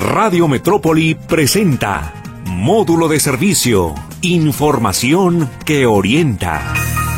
Radio Metrópoli presenta Módulo de Servicio, información que orienta.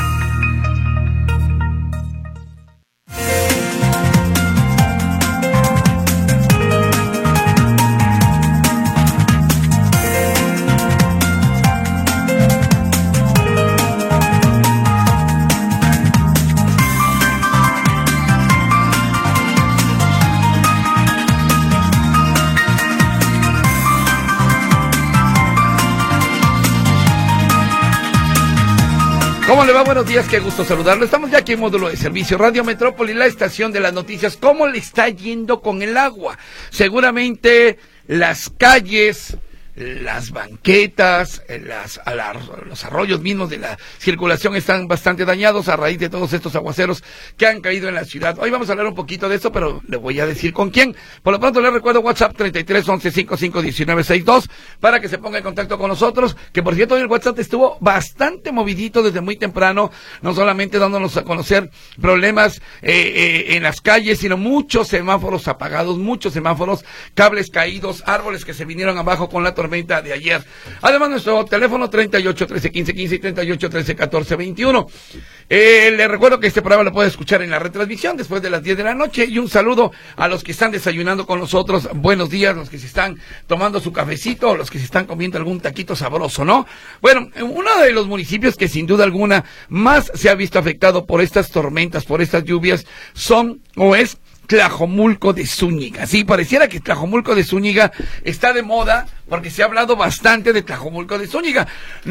¿Cómo le va? Buenos días, qué gusto saludarlo. Estamos ya aquí en Módulo de Servicio, Radio Metrópoli, la estación de las noticias. ¿Cómo le está yendo con el agua? Seguramente las calles, las banquetas, los arroyos mismos de la circulación están bastante dañados a raíz de todos estos aguaceros que han caído en la ciudad. Hoy vamos a hablar un poquito de esto, pero le voy a decir con quién. Por lo pronto le recuerdo WhatsApp 33 11 55 19 62 para que se ponga en contacto con nosotros, que por cierto hoy el WhatsApp estuvo bastante movidito desde muy temprano, no solamente dándonos a conocer problemas en las calles, sino muchos semáforos apagados, muchos semáforos, cables caídos, árboles que se vinieron abajo con la tormenta de ayer. Además, nuestro teléfono 38 13 15 15 y 38 13 14 21. Le recuerdo que este programa lo puede escuchar en la retransmisión después de las 10 de la noche. Y un saludo a los que están desayunando con nosotros. Buenos días, los que se están tomando su cafecito, o los que se están comiendo algún taquito sabroso, ¿no? Bueno, uno de los municipios que sin duda alguna más se ha visto afectado por estas tormentas, por estas lluvias, es Tlajomulco de Zúñiga. Sí, pareciera que Tlajomulco de Zúñiga está de moda porque se ha hablado bastante de Tlajomulco de Zúñiga.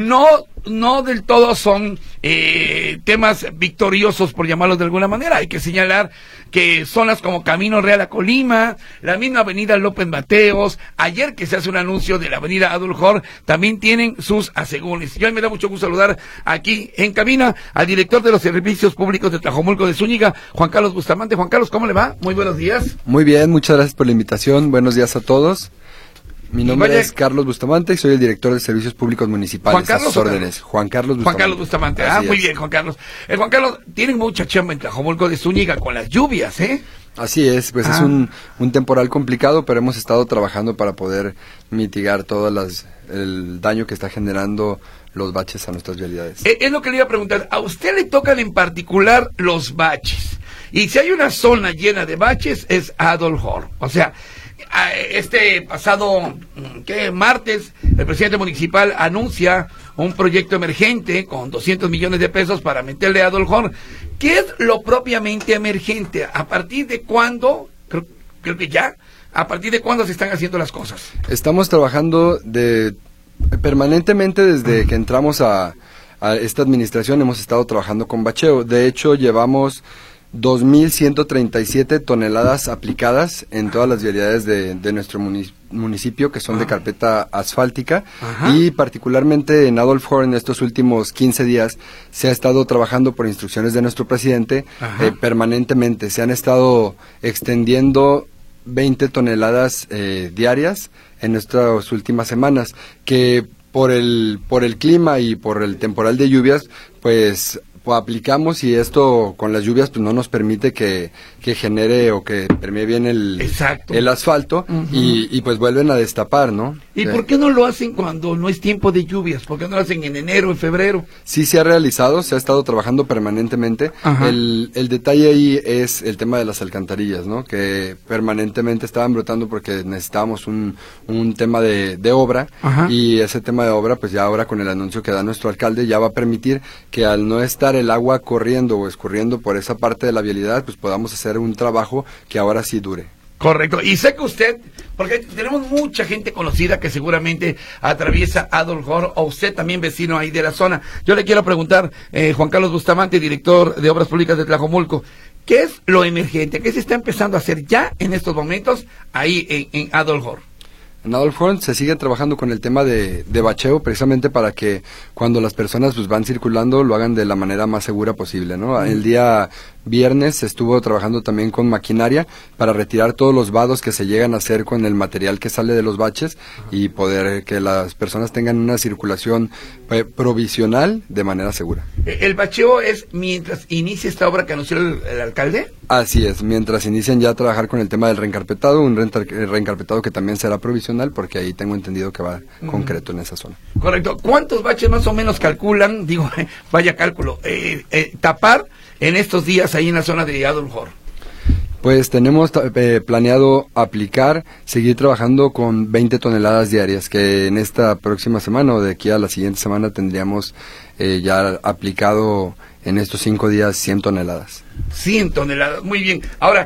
No del todo son temas victoriosos, por llamarlos de alguna manera. Hay que señalar que zonas como Camino Real a Colima, la misma avenida López Mateos, ayer que se hace un anuncio de la avenida Adulhor, también tienen sus asegúnes. Yo me da mucho gusto saludar aquí en cabina al director de los servicios públicos de Tlajomulco de Zúñiga, Juan Carlos Bustamante. Juan Carlos, ¿cómo le va? Muy buenos días. Muy bien, muchas gracias por la invitación. Buenos días a todos. Mi nombre es Carlos Bustamante y soy el director de Servicios Públicos Municipales. ¿Juan Carlos? A sus órdenes. Juan Carlos Bustamante. Juan Carlos Bustamante. Muy bien, Juan Carlos. Juan Carlos, tienen mucha chamba en Tlajomulco de Zúñiga con las lluvias, ¿eh? Así es, pues es un temporal complicado, pero hemos estado trabajando para poder mitigar todo el daño que está generando los baches a nuestras vialidades. Es lo que le iba a preguntar. A usted le tocan en particular los baches. Y si hay una zona llena de baches, es Adolhor. O sea, este pasado martes, el presidente municipal anuncia un proyecto emergente con 200 millones de pesos para meterle a Adolhor. ¿Qué es lo propiamente emergente? ¿A partir de cuándo? Creo que ya. ¿A partir de cuándo se están haciendo las cosas? Estamos trabajando permanentemente desde que entramos a esta administración. Hemos estado trabajando con bacheo. De hecho, llevamos 2.137 toneladas aplicadas en todas las vialidades de nuestro municipio, que son de carpeta asfáltica. Y particularmente en Adolhor, en estos últimos 15 días, se ha estado trabajando por instrucciones de nuestro presidente permanentemente. Se han estado extendiendo 20 toneladas diarias en nuestras últimas semanas, que por el clima y por el temporal de lluvias, pues aplicamos, y esto con las lluvias pues no nos permite que genere o que permee bien el asfalto. Y pues vuelven a destapar, ¿no? ¿Y por qué no lo hacen cuando no es tiempo de lluvias? ¿Por qué no lo hacen en enero, en febrero? Sí se ha realizado, se ha estado trabajando permanentemente. El detalle ahí es el tema de las alcantarillas, ¿no? Que permanentemente estaban brotando porque necesitábamos un tema de obra. Y ese tema de obra, pues ya ahora con el anuncio que da nuestro alcalde, ya va a permitir que al no estar el agua corriendo o escurriendo por esa parte de la vialidad, pues podamos hacer un trabajo que ahora sí dure. Correcto. Y sé que usted, porque tenemos mucha gente conocida que seguramente atraviesa Adolhor, o usted también vecino ahí de la zona. Yo le quiero preguntar, Juan Carlos Bustamante, director de Obras Públicas de Tlajomulco, ¿qué es lo emergente? ¿Qué se está empezando a hacer ya en estos momentos ahí en Adolhor? En Adolhor se sigue trabajando con el tema de bacheo, precisamente para que cuando las personas pues van circulando lo hagan de la manera más segura posible, ¿no? El día viernes se estuvo trabajando también con maquinaria para retirar todos los vados que se llegan a hacer con el material que sale de los baches y poder que las personas tengan una circulación provisional de manera segura. ¿El bacheo es mientras inicia esta obra que anunció el alcalde? Así es, mientras inician ya a trabajar con el tema del reencarpetado, un reencarpetado que también será provisional porque ahí tengo entendido que va concreto en esa zona. Correcto. ¿Cuántos baches más o menos calculan, vaya cálculo, tapar en estos días ahí en la zona de Adolf Horn? Pues tenemos planeado seguir trabajando con 20 toneladas diarias, que en esta próxima semana o de aquí a la siguiente semana tendríamos ya aplicado en estos 5 días 100 toneladas. 100 toneladas, muy bien. Ahora,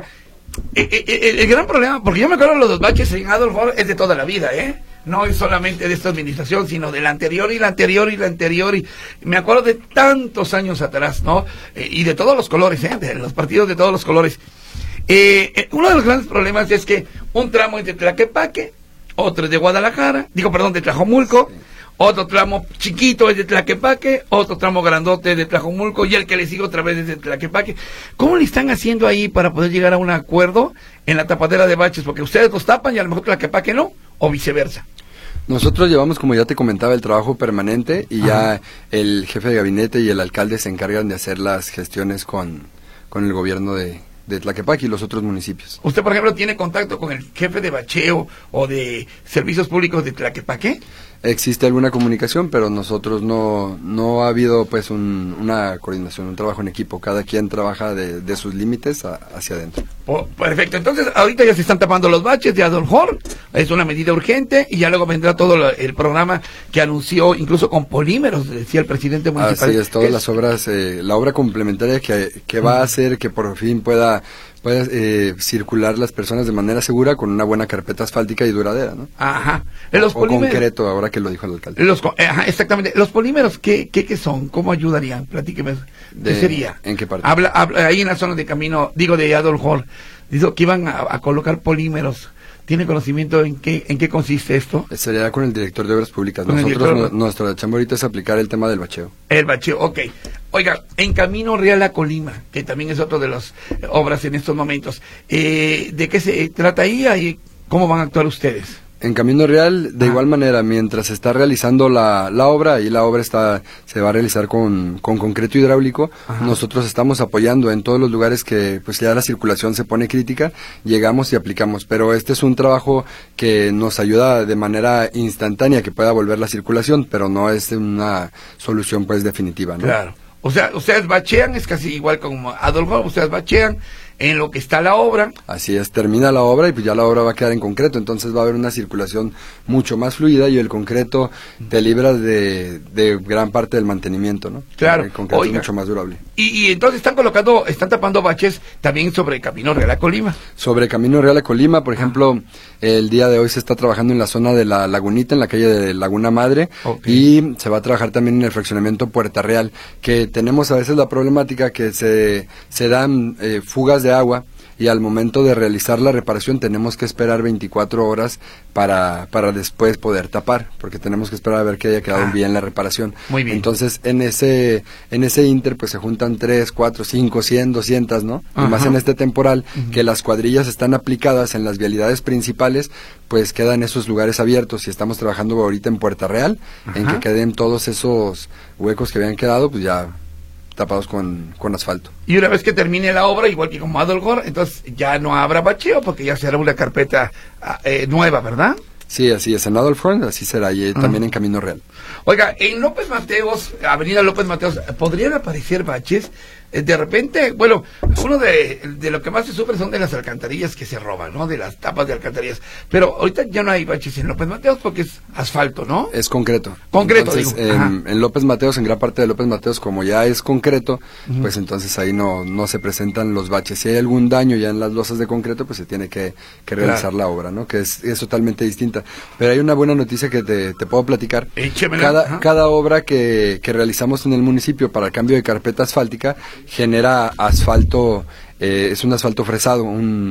el gran problema, porque yo me acuerdo los baches en Adolf Horn es de toda la vida, no es solamente de esta administración, sino de la anterior y la anterior y la anterior, y me acuerdo de tantos años atrás, ¿no? Y de todos los colores, de los partidos de todos los colores. Uno de los grandes problemas es que un tramo es de Tlaquepaque, otro es de Guadalajara, de Tlajomulco, sí. Otro tramo chiquito es de Tlaquepaque, otro tramo grandote es de Tlajomulco y el que le sigue otra vez es de Tlaquepaque. ¿Cómo le están haciendo ahí para poder llegar a un acuerdo en la tapadera de baches? Porque ustedes los tapan y a lo mejor Tlaquepaque no, o viceversa. Nosotros llevamos, como ya te comentaba, el trabajo permanente y ya el jefe de gabinete y el alcalde se encargan de hacer las gestiones con el gobierno de Tlaquepaque y los otros municipios. ¿Usted, por ejemplo, tiene contacto con el jefe de bacheo o de servicios públicos de Tlaquepaque? Existe alguna comunicación, pero nosotros no ha habido pues una coordinación, un trabajo en equipo. Cada quien trabaja de sus límites hacia adentro. Perfecto. Entonces, ahorita ya se están tapando los baches de Adolf Horn. Es una medida urgente y ya luego vendrá todo el programa que anunció, incluso con polímeros, decía el presidente municipal. Así es, todas las obras, la obra complementaria que va a hacer que por fin pueda circular las personas de manera segura con una buena carpeta asfáltica y duradera, ¿no? Ajá. O concreto, ahora que lo dijo el alcalde. Exactamente. Los polímeros, ¿qué son? ¿Cómo ayudarían? Platíqueme. ¿Qué sería? ¿En qué parte? Habla ahí en la zona de camino, de Adolf Horn, dijo que iban a colocar polímeros. ¿Tiene conocimiento en qué consiste esto? Sería con el director de Obras Públicas. Nosotros, nuestra chamba ahorita es aplicar el tema del bacheo. El bacheo, ok. Oiga, en Camino Real a Colima, que también es otro de las obras en estos momentos, ¿de qué se trata ahí y cómo van a actuar ustedes? En Camino Real, de igual manera, mientras se está realizando la obra, y la obra se va a realizar con concreto hidráulico, nosotros estamos apoyando en todos los lugares que pues ya la circulación se pone crítica, llegamos y aplicamos, pero este es un trabajo que nos ayuda de manera instantánea que pueda volver la circulación, pero no es una solución pues definitiva, ¿no? Claro. O sea, ustedes bachean, es casi igual como Adolf Horn, ustedes bachean en lo que está la obra. Así es, termina la obra y pues ya la obra va a quedar en concreto, entonces va a haber una circulación mucho más fluida y el concreto te libra de gran parte del mantenimiento, ¿no? Claro. El concreto es mucho más durable. Y entonces están tapando baches también sobre Camino Real a Colima. Sobre Camino Real a Colima, por ejemplo, el día de hoy se está trabajando en la zona de la Lagunita, en la calle de Laguna Madre, y se va a trabajar también en el fraccionamiento Puerta Real, que tenemos a veces la problemática que se dan fugas de agua y al momento de realizar la reparación tenemos que esperar 24 horas para después poder tapar, porque tenemos que esperar a ver que haya quedado bien la reparación. Muy bien. Entonces en ese inter pues se juntan 3, 4, 5, 100, 200, ¿no? Y más en este temporal que las cuadrillas están aplicadas en las vialidades principales, pues quedan esos lugares abiertos y estamos trabajando ahorita en Puerta Real, en que queden todos esos huecos que habían quedado, pues ya tapados con asfalto. Y una vez que termine la obra, igual que como Adolf Horn, entonces ya no habrá bacheo porque ya será una carpeta nueva, ¿verdad? Sí, así es, en Adolf Horn así será, y también en Camino Real. Oiga, en López Mateos, Avenida López Mateos, ¿podrían aparecer baches? De repente, bueno, uno de lo que más se sufre son de las alcantarillas que se roban, ¿no? De las tapas de alcantarillas. Pero ahorita ya no hay baches en López Mateos porque es asfalto, ¿no? Es concreto. Concreto, entonces, en López Mateos, en gran parte de López Mateos, como ya es concreto, pues entonces ahí no se presentan los baches. Si hay algún daño ya en las losas de concreto, pues se tiene que realizar la obra, ¿no? Que es totalmente distinta. Pero hay una buena noticia que te puedo platicar. Cada obra que realizamos en el municipio para el cambio de carpeta asfáltica genera asfalto, es un asfalto fresado,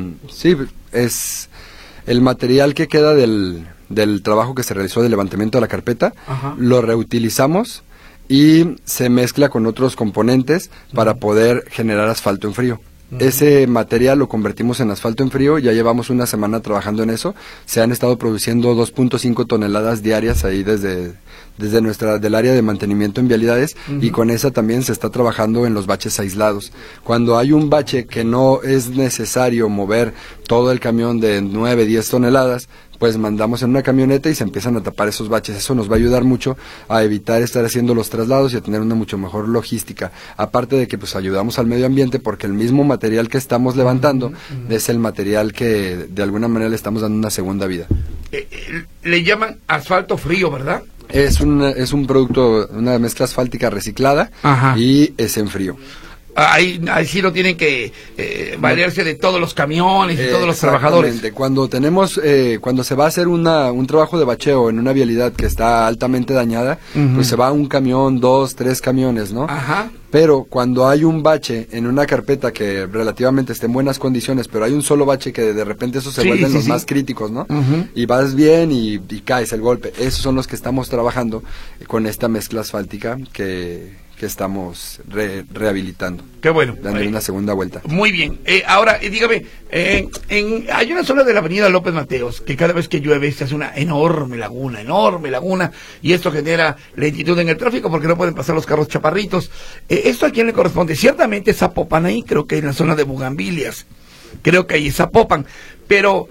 es el material que queda del trabajo que se realizó de levantamiento de la carpeta, lo reutilizamos y se mezcla con otros componentes para poder generar asfalto en frío. Ese material lo convertimos en asfalto en frío, ya llevamos una semana trabajando en eso, se han estado produciendo 2.5 toneladas diarias ahí desde del área de mantenimiento en vialidades, y con esa también se está trabajando en los baches aislados. Cuando hay un bache que no es necesario mover todo el camión de 9, 10 toneladas, pues mandamos en una camioneta y se empiezan a tapar esos baches. Eso nos va a ayudar mucho a evitar estar haciendo los traslados y a tener una mucho mejor logística. Aparte de que pues ayudamos al medio ambiente, porque el mismo material que estamos levantando es el material que de alguna manera le estamos dando una segunda vida. Le llaman asfalto frío, ¿verdad? Es un producto, una mezcla asfáltica reciclada. Ajá. Y es en frío. Ahí sí no tienen que valerse de todos los camiones y todos los trabajadores. Cuando se va a hacer un trabajo de bacheo en una vialidad que está altamente dañada, pues se va un camión, 2, 3 camiones, ¿no? Ajá. Pero cuando hay un bache en una carpeta que relativamente esté en buenas condiciones, pero hay un solo bache que de repente esos se vuelven los más críticos, ¿no? Y vas bien y caes el golpe. Esos son los que estamos trabajando con esta mezcla asfáltica que estamos rehabilitando. Qué bueno. Dándole una segunda vuelta. Muy bien. Ahora, dígame, hay una zona de la avenida López Mateos que cada vez que llueve se hace una enorme laguna, y esto genera lentitud en el tráfico porque no pueden pasar los carros chaparritos. ¿Esto a quién le corresponde? Ciertamente es Zapopan ahí, creo que en la zona de Bugambilias. Creo que ahí es Zapopan. Pero,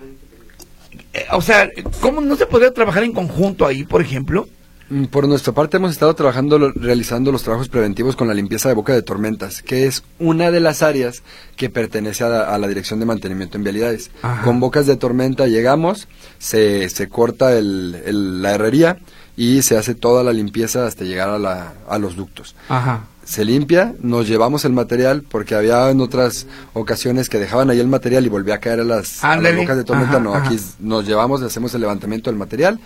o sea, ¿cómo no se podría trabajar en conjunto ahí, por ejemplo? Por nuestra parte hemos estado realizando los trabajos preventivos con la limpieza de boca de tormentas, que es una de las áreas que pertenece a la Dirección de Mantenimiento en Vialidades. Ajá. Con bocas de tormenta llegamos, se corta la herrería y se hace toda la limpieza hasta llegar a los ductos. Ajá. Se limpia, nos llevamos el material, porque había en otras ocasiones que dejaban ahí el material y volvía a caer a las bocas de tormenta. Aquí nos llevamos, hacemos el levantamiento del material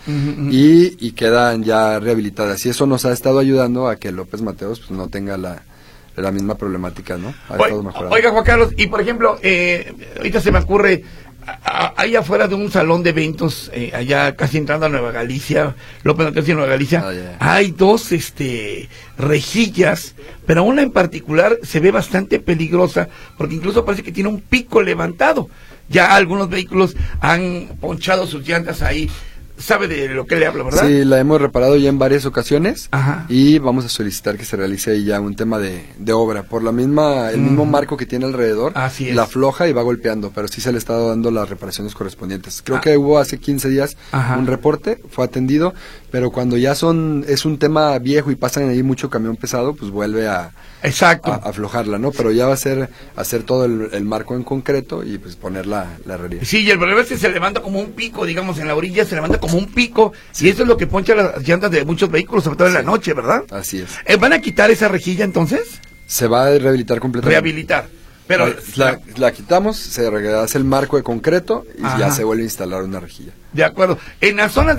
y quedan ya rehabilitadas. Y eso nos ha estado ayudando a que López Mateos pues, no tenga la misma problemática, ¿no? Oiga, Juan Carlos, y por ejemplo, ahorita se me ocurre, ahí afuera de un salón de eventos, allá casi entrando a Nueva Galicia, López Mateos y Nueva Galicia, hay 2 rejillas, pero una en particular se ve bastante peligrosa, porque incluso parece que tiene un pico levantado. Ya algunos vehículos han ponchado sus llantas ahí. ¿Sabe de lo que le hablo, verdad? Sí, la hemos reparado ya en varias ocasiones. Ajá. Y vamos a solicitar que se realice ahí ya un tema de obra. Por el mismo marco que tiene alrededor, la afloja y va golpeando, pero sí se le está dando las reparaciones correspondientes. Creo que hubo hace 15 días un reporte, fue atendido, pero cuando ya es un tema viejo y pasan ahí mucho camión pesado, pues vuelve a aflojarla, ¿no? Pero ya va a ser hacer todo el marco en concreto y pues poner la herrería. Sí, y el problema es que se levanta como un pico, digamos, en la orilla se levanta como un pico, y eso es lo que poncha las llantas de muchos vehículos, sobre todo en la noche, ¿verdad? Así es. ¿Van a quitar esa rejilla entonces? Se va a rehabilitar completamente. Rehabilitar. Pero la quitamos, se hace el marco de concreto y ya se vuelve a instalar una rejilla. De acuerdo. En las zonas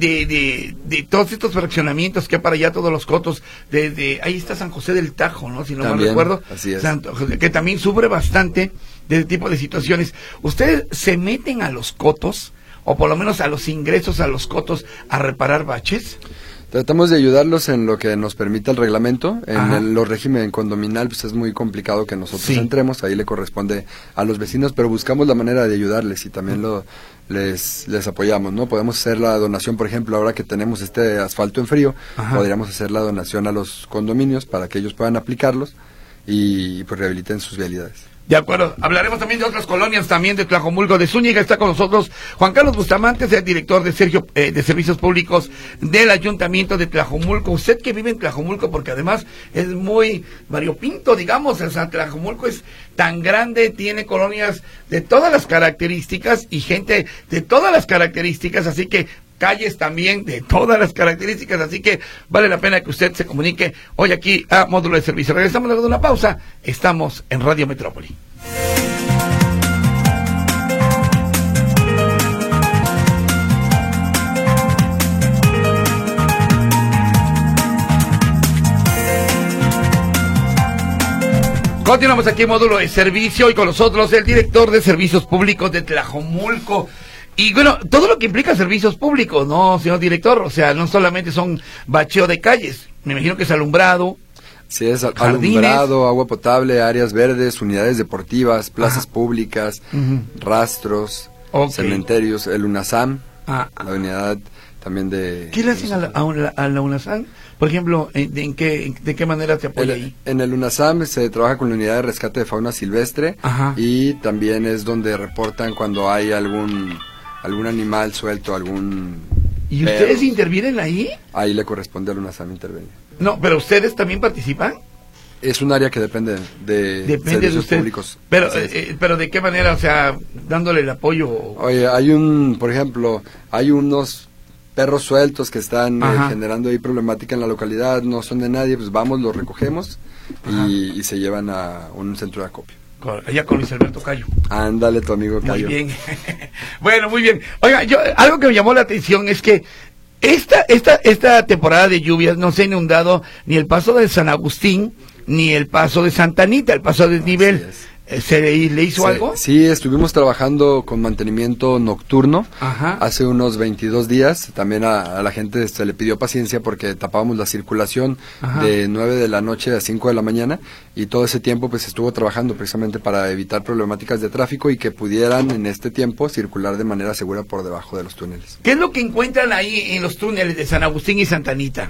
de todos estos fraccionamientos que hay para allá, todos los cotos, ahí está San José del Tajo, ¿no? Si no mal recuerdo. Así es. Que también sufre bastante de este tipo de situaciones. ¿Ustedes se meten a los cotos, o por lo menos a los ingresos a los cotos, a reparar baches? Tratamos de ayudarlos en lo que nos permite el reglamento. En los régimen condominal pues es muy complicado que nosotros entremos, ahí le corresponde a los vecinos, pero buscamos la manera de ayudarles y también les apoyamos, ¿no? Podemos hacer la donación, por ejemplo, ahora que tenemos este asfalto en frío, podríamos hacer la donación a los condominios para que ellos puedan aplicarlos y pues rehabiliten sus vialidades. De acuerdo, hablaremos también de otras colonias, también de Tlajomulco de Zúñiga. Está con nosotros Juan Carlos Bustamante, es el director de Servicios Públicos del Ayuntamiento de Tlajomulco. Usted que vive en Tlajomulco, porque además es muy variopinto, digamos, o sea, Tlajomulco es tan grande, tiene colonias de todas las características y gente de todas las características, así que calles también de todas las características, así que vale la pena que usted se comunique hoy aquí a Módulo de Servicio. Regresamos luego de una pausa, estamos en Radio Metrópoli. Continuamos aquí en Módulo de Servicio y con nosotros el director de Servicios Públicos de Tlajomulco. Y bueno, todo lo que implica servicios públicos, ¿no, señor director? O sea, no solamente son bacheo de calles, me imagino que es alumbrado. Sí, es jardines, alumbrado, agua potable, áreas verdes, unidades deportivas, plazas públicas, rastros, cementerios, el UNASAM, la unidad también de... ¿Qué le hacen a la UNASAM? Por ejemplo, ¿de qué manera se apoya ahí? En el UNASAM se trabaja con la unidad de rescate de fauna silvestre y también es donde reportan cuando hay algún animal suelto, ¿Y ustedes intervienen ahí? Ahí le corresponde al UNASAM intervenir. No, pero ¿ustedes también participan? Es un área que depende de servicios públicos. Pero ¿de qué manera? O sea, dándole el apoyo. Oye, por ejemplo, hay unos perros sueltos que están generando ahí problemática en la localidad, no son de nadie, pues vamos, los recogemos y se llevan a un centro de acopio. Allá con Luis Alberto Cayo. Ándale, tu amigo Cayo. Muy bien. Bueno, muy bien. Oiga, algo que me llamó la atención es que esta temporada de lluvias no se ha inundado ni el paso de San Agustín ni el paso de Santa Anita, el paso de desnivel. ¿Se le hizo algo? Sí, estuvimos trabajando con mantenimiento nocturno hace unos 22 días. También a la gente se le pidió paciencia porque tapábamos la circulación de 9 de la noche a 5 de la mañana y todo ese tiempo pues estuvo trabajando precisamente para evitar problemáticas de tráfico y que pudieran en este tiempo circular de manera segura por debajo de los túneles. ¿Qué es lo que encuentran ahí en los túneles de San Agustín y Santa Anita?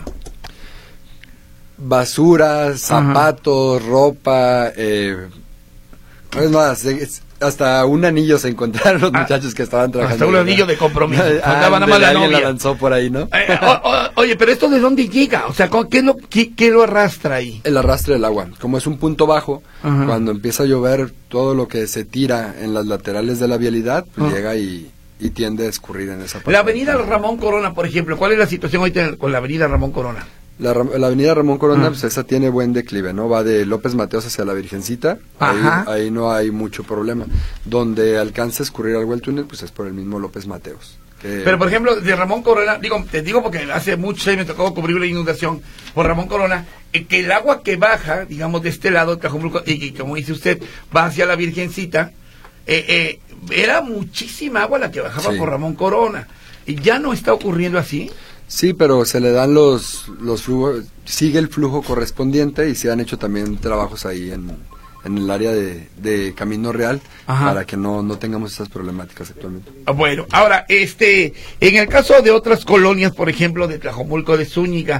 Basura, zapatos, ropa, es más, hasta un anillo se encontraron los muchachos que estaban trabajando. Hasta un anillo de compromiso. Faltaba nada más la novia. La lanzó por ahí, ¿no? Oye, pero ¿esto de dónde llega? O sea, ¿qué lo arrastra ahí? El arrastre del agua. Como es un punto bajo, cuando empieza a llover, todo lo que se tira en las laterales de la vialidad, pues llega y tiende a escurrir en esa parte. La avenida Ramón Corona, por ejemplo, ¿cuál es la situación ahorita con la avenida Ramón Corona? La avenida Ramón Corona, pues esa tiene buen declive, ¿no? Va de López Mateos hacia la Virgencita, ahí no hay mucho problema. Donde alcanza a escurrir algo el túnel, pues es por el mismo López Mateos. Pero, por ejemplo, de Ramón Corona, te digo porque hace muchos años me tocó cubrir la inundación por Ramón Corona, que el agua que baja, digamos, de este lado, y como dice usted, va hacia la Virgencita, era muchísima agua la que bajaba por Ramón Corona. ¿Y ya no está ocurriendo así? Sí, pero se le dan los flujos, sigue el flujo correspondiente y se han hecho también trabajos ahí en el área de Camino Real para que no tengamos esas problemáticas actualmente. Bueno, ahora, en el caso de otras colonias, por ejemplo, de Tlajomulco de Zúñiga,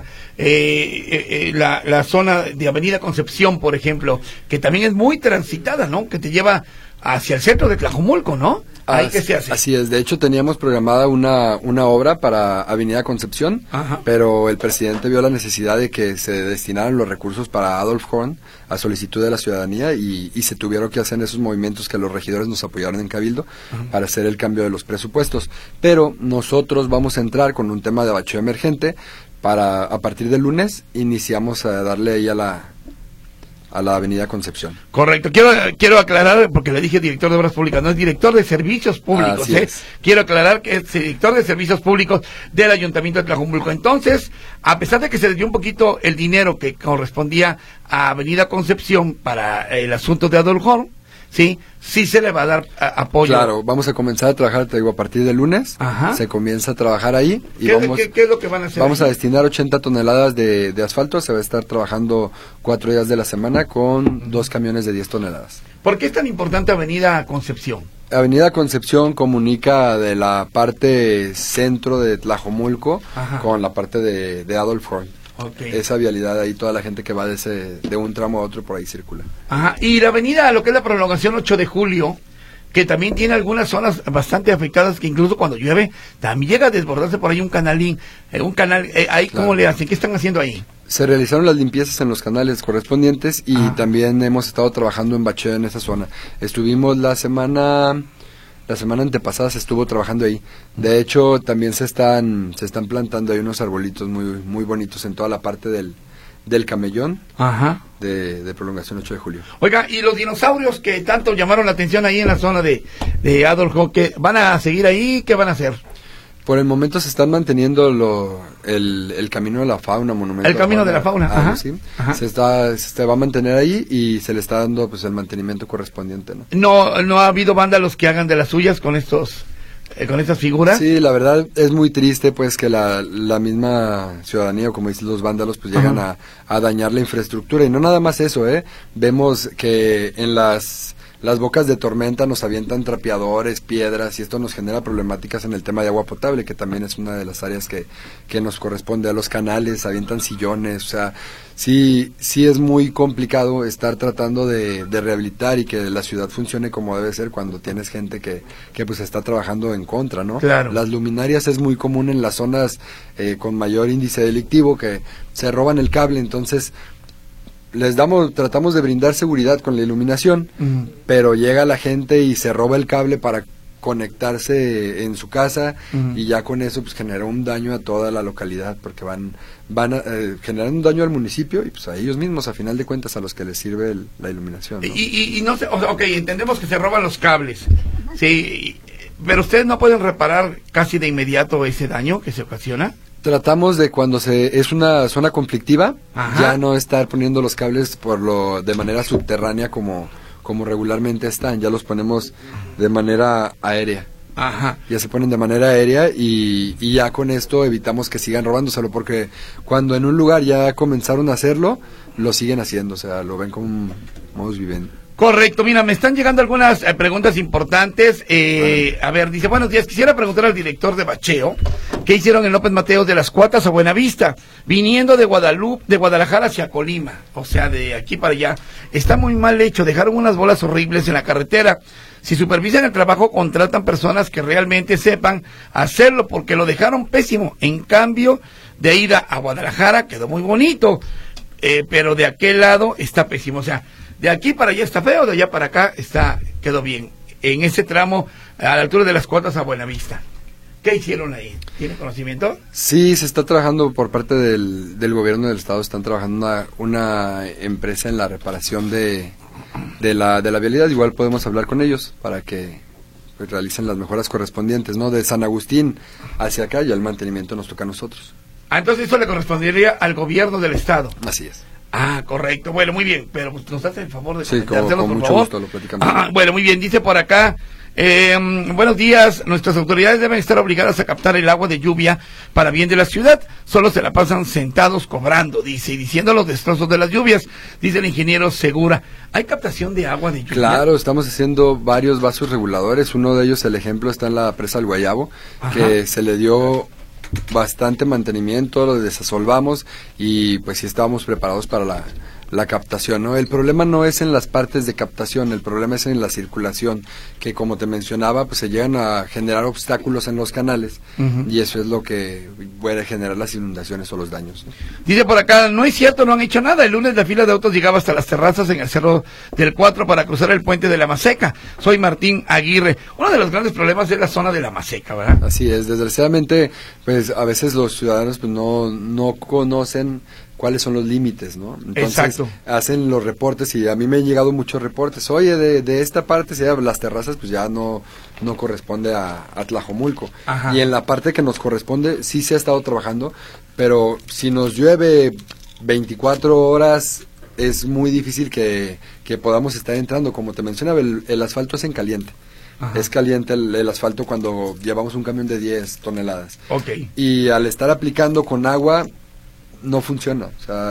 la zona de Avenida Concepción, por ejemplo, que también es muy transitada, ¿no? Que te lleva hacia el centro de Tlajomulco, ¿no? ¿Ahí qué se hace? Así es, de hecho teníamos programada una obra para Avenida Concepción, pero el presidente vio la necesidad de que se destinaran los recursos para Adolf Horn a solicitud de la ciudadanía y se tuvieron que hacer esos movimientos que los regidores nos apoyaron en Cabildo para hacer el cambio de los presupuestos. Pero nosotros vamos a entrar con un tema de bacheo emergente para, a partir del lunes, iniciamos a darle ahí a la Avenida Concepción. Correcto, quiero aclarar, porque le dije director de Obras Públicas, no es director de Servicios Públicos, Así es. Quiero aclarar que es director de Servicios Públicos del Ayuntamiento de Tlajomulco. Entonces, a pesar de que se le dio un poquito el dinero que correspondía a Avenida Concepción para el asunto de Adolf Horn, sí se le va a dar apoyo. Claro, vamos a comenzar a trabajar, te digo, a partir del lunes, se comienza a trabajar ahí. Y ¿Qué es lo que van a hacer? Vamos a destinar 80 toneladas de asfalto, se va a estar trabajando 4 días de la semana con 2 camiones de 10 toneladas. ¿Por qué es tan importante Avenida Concepción? Avenida Concepción comunica de la parte centro de Tlajomulco con la parte de Adolf Horn. Esa vialidad ahí, toda la gente que va de un tramo a otro por ahí circula. Y la avenida, lo que es la prolongación 8 de julio, que también tiene algunas zonas bastante afectadas, que incluso cuando llueve, también llega a desbordarse por ahí un canalín, ahí ¿cómo le hacen? ¿Qué están haciendo ahí? Se realizaron las limpiezas en los canales correspondientes y también hemos estado trabajando en bacheo en esa zona. Estuvimos la semana antepasada se estuvo trabajando ahí. De hecho, también se están plantando ahí unos arbolitos muy bonitos en toda la parte del camellón de prolongación 8 de julio. Oiga, y los dinosaurios que tanto llamaron la atención ahí en la zona de Adolf Horn, ¿que van a seguir ahí? ¿Qué van a hacer? Por el momento se están manteniendo el camino de la fauna, monumento. El camino de la fauna, ¿sí? Se va a mantener ahí y se le está dando pues el mantenimiento correspondiente, ¿no? No ha habido vándalos que hagan de las suyas con estos con estas figuras. Sí, la verdad es muy triste pues que la misma ciudadanía, o como dicen los vándalos, pues llegan a dañar la infraestructura. Y no nada más eso, vemos que en las bocas de tormenta nos avientan trapeadores, piedras, y esto nos genera problemáticas en el tema de agua potable, que también es una de las áreas que nos corresponde. A los canales avientan sillones, o sea, sí es muy complicado estar tratando de rehabilitar y que la ciudad funcione como debe ser cuando tienes gente que pues está trabajando en contra, ¿no? Claro. Las luminarias es muy común en las zonas con mayor índice delictivo, que se roban el cable, entonces tratamos de brindar seguridad con la iluminación, pero llega la gente y se roba el cable para conectarse en su casa, y ya con eso pues genera un daño a toda la localidad, porque van a generar un daño al municipio y pues a ellos mismos, a final de cuentas, a los que les sirve la iluminación, ¿no? Y no sé, ok, entendemos que se roban los cables, sí, pero ustedes no pueden reparar casi de inmediato ese daño que se ocasiona. Tratamos de, cuando es una zona conflictiva, ya no estar poniendo los cables de manera subterránea como regularmente están, ya los ponemos de manera aérea. Ya se ponen de manera aérea y ya con esto evitamos que sigan robándoselo, porque cuando en un lugar ya comenzaron a hacerlo, lo siguen haciendo, o sea, lo ven como un modus vivendi. Correcto, mira, me están llegando algunas preguntas importantes. A ver, dice, buenos días, quisiera preguntar al director de bacheo, ¿qué hicieron en López Mateos de las Cuatas a Buenavista, viniendo de Guadalajara hacia Colima? O sea, de aquí para allá. Está muy mal hecho, dejaron unas bolas horribles en la carretera. Si supervisan el trabajo, contratan personas que realmente sepan hacerlo, porque lo dejaron pésimo. En cambio, de ida a Guadalajara quedó muy bonito, pero de aquel lado está pésimo, o sea, de aquí para allá está feo, de allá para acá quedó bien. En ese tramo, a la altura de las Cuatas a Buenavista. ¿Qué hicieron ahí? ¿Tiene conocimiento? Sí, se está trabajando por parte del gobierno del estado, están trabajando una empresa en la reparación de la vialidad. Igual podemos hablar con ellos para que pues realicen las mejoras correspondientes, ¿no? De San Agustín hacia acá, y el mantenimiento nos toca a nosotros. Entonces eso le correspondería al gobierno del estado. Así es. Correcto. Bueno, muy bien, pero pues, nos hace el favor de comentárselo, con mucho favor. Gusto, lo platicamos. Bueno, muy bien, dice por acá, buenos días, nuestras autoridades deben estar obligadas a captar el agua de lluvia para bien de la ciudad, solo se la pasan sentados cobrando, dice, y diciendo los destrozos de las lluvias, dice el ingeniero Segura. ¿Hay captación de agua de lluvia? Claro, estamos haciendo varios vasos reguladores, uno de ellos, el ejemplo, está en la presa del Guayabo, que se le dio bastante mantenimiento, lo desasolvamos y pues sí estábamos preparados para la captación, ¿no? El problema no es en las partes de captación, el problema es en la circulación, que como te mencionaba, pues se llegan a generar obstáculos en los canales, y eso es lo que puede generar las inundaciones o los daños, ¿no? Dice por acá, no es cierto, no han hecho nada. El lunes la fila de autos llegaba hasta las terrazas en el Cerro del 4 para cruzar el puente de la Maseca. Soy Martín Aguirre. Uno de los grandes problemas es la zona de la Maseca, ¿verdad? Así es, desgraciadamente, pues a veces los ciudadanos pues no conocen cuáles son los límites, ¿no? Entonces, exacto, hacen los reportes, y a mí me han llegado muchos reportes. Oye, de esta parte, si las terrazas, pues ya no corresponde a Tlajomulco. Y en la parte que nos corresponde, sí se ha estado trabajando, pero si nos llueve 24 horas, es muy difícil que podamos estar entrando. Como te mencionaba, el asfalto es en caliente. Es caliente el asfalto cuando llevamos un camión de 10 toneladas. Y al estar aplicando con agua, no funciona, o sea,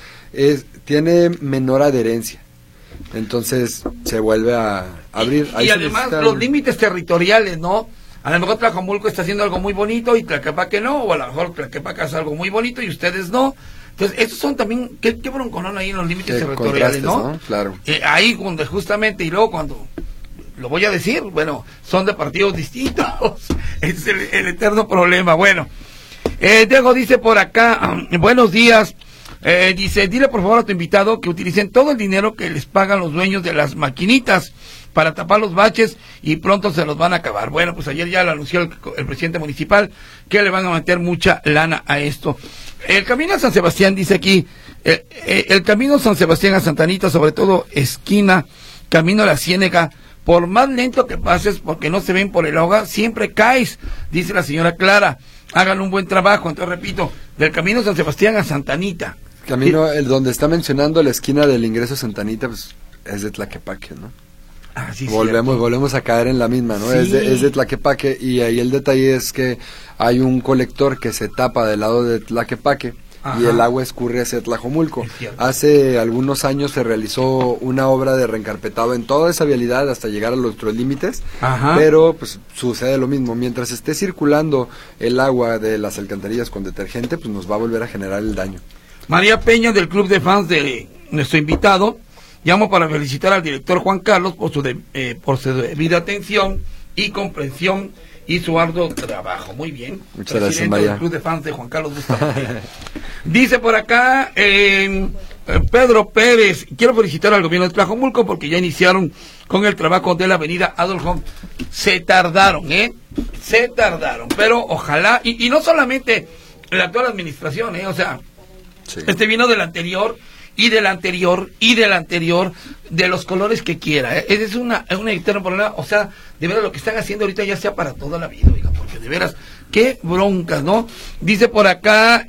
tiene menor adherencia, entonces se vuelve a abrir. Y además los límites territoriales, ¿no? A lo mejor Tlajomulco está haciendo algo muy bonito y Tlaquepaque no, o a lo mejor Tlaquepaque hace algo muy bonito y ustedes no. Entonces, estos son también, qué bronconón ahí en los límites territoriales, ¿no? Claro. Ahí donde justamente, y luego cuando, lo voy a decir, bueno, son de partidos distintos, es el eterno problema. Bueno, Diego dice por acá, buenos días, dice, dile por favor a tu invitado que utilicen todo el dinero que les pagan los dueños de las maquinitas para tapar los baches y pronto se los van a acabar. Bueno, pues ayer ya lo anunció el presidente municipal que le van a meter mucha lana a esto. El camino a San Sebastián, dice aquí, el camino San Sebastián a Santa Anita, sobre todo esquina, camino a la Ciénega, por más lento que pases, porque no se ven por el hogar, siempre caes, dice la señora Clara. Hagan un buen trabajo. Entonces, repito, del camino San Sebastián a Santa Anita. Camino, donde está mencionando la esquina del ingreso a Santa Anita, pues es de Tlaquepaque, ¿no? Sí, volvemos a caer en la misma, ¿no? Sí. Es de Tlaquepaque, y ahí el detalle es que hay un colector que se tapa del lado de Tlaquepaque. Ajá. Y el agua escurre hacia Tlajomulco. Hace algunos años se realizó una obra de reencarpetado en toda esa vialidad hasta llegar a nuestros límites, pero pues sucede lo mismo. Mientras esté circulando el agua de las alcantarillas con detergente, pues nos va a volver a generar el daño. María Peña, del club de fans de nuestro invitado, llamo para felicitar al director Juan Carlos por su debida atención y comprensión y su arduo trabajo. Muy bien. Muchas gracias, María. Del club de fans de Juan Carlos Gustavo. Dice por acá Pedro Pérez, quiero felicitar al gobierno de Tlajomulco porque ya iniciaron con el trabajo de la avenida Adolfo. Se tardaron, pero ojalá, y no solamente la actual administración, o sea, sí. Este vino del anterior, y del anterior, y del anterior, de los colores que quiera, Ese es una eterna problema, o sea, de veras lo que están haciendo ahorita ya sea para toda la vida, oiga, porque de veras, qué broncas, ¿no? Dice por acá,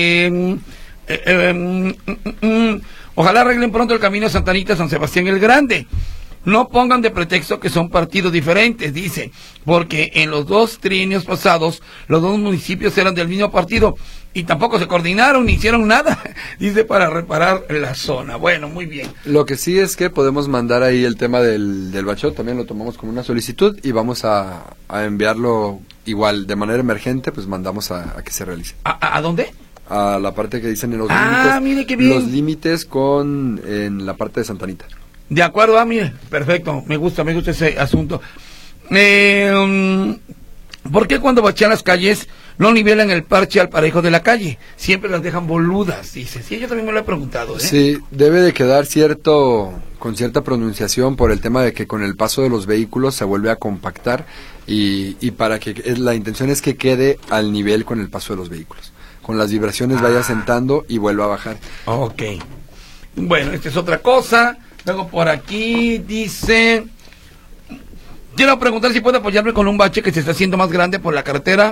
ojalá arreglen pronto el camino Santa Anita San Sebastián el Grande. No pongan de pretexto que son partidos diferentes, dice, porque en los 2 trienios pasados, los 2 municipios eran del mismo partido y tampoco se coordinaron ni hicieron nada, dice, para reparar la zona. Bueno, muy bien. Lo que sí es que podemos mandar ahí el tema del bacheo, también lo tomamos como una solicitud y vamos a enviarlo igual, de manera emergente, pues mandamos a que se realice. ¿A dónde? A la parte que dicen en los límites. Mire qué bien. Los límites en la parte de Santa Anita. De acuerdo, mire, perfecto, me gusta ese asunto. ¿Por qué cuando bachean las calles no nivelan el parche al parejo de la calle? Siempre las dejan boludas, dice. Sí, yo también me lo he preguntado, Sí, debe de quedar con cierta pronunciación por el tema de que con el paso de los vehículos se vuelve a compactar y para que la intención es que quede al nivel con el paso de los vehículos. Con las vibraciones vaya sentando y vuelva a bajar. Ok. Bueno, esta es otra cosa. Luego por aquí dice, quiero preguntar si puede apoyarme con un bache que se está haciendo más grande por la carretera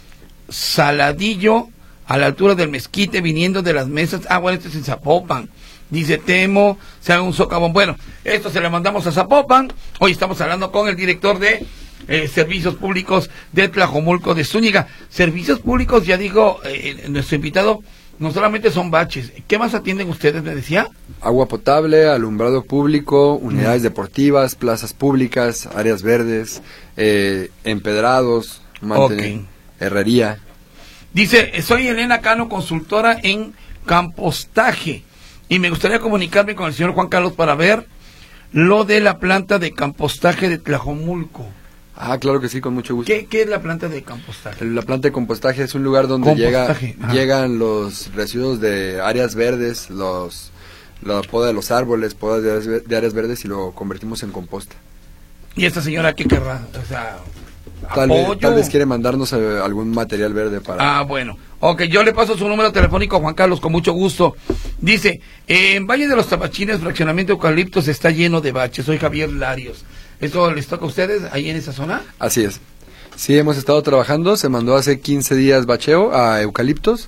Saladillo, a la altura del Mezquite, viniendo de las mesas. Bueno, esto es en Zapopan. Dice, temo, se haga un socavón. Bueno, esto se le mandamos a Zapopan. Hoy estamos hablando con el director de Servicios Públicos de Tlajomulco de Zúñiga. Servicios Públicos, ya digo, nuestro invitado, no solamente son baches. ¿Qué más atienden ustedes, me decía? Agua potable, alumbrado público, unidades deportivas, plazas públicas, áreas verdes, empedrados, herrería. Dice, soy Elena Cano, consultora en compostaje, y me gustaría comunicarme con el señor Juan Carlos para ver lo de la planta de compostaje de Tlajomulco. Claro que sí, con mucho gusto. ¿Qué es la planta de compostaje? La planta de compostaje es un lugar donde llegan los residuos de áreas verdes, la poda de los árboles, poda de áreas verdes, y lo convertimos en composta. ¿Y esta señora qué querrá? O sea, tal vez quiere mandarnos algún material verde para... Bueno. Ok, yo le paso su número telefónico a Juan Carlos, con mucho gusto. Dice, en Valle de los Tabachines, fraccionamiento Eucaliptos, está lleno de baches. Soy Javier Larios. ¿Esto les toca a ustedes ahí en esa zona? Así es. Sí, hemos estado trabajando. Se mandó hace 15 días bacheo a Eucaliptos.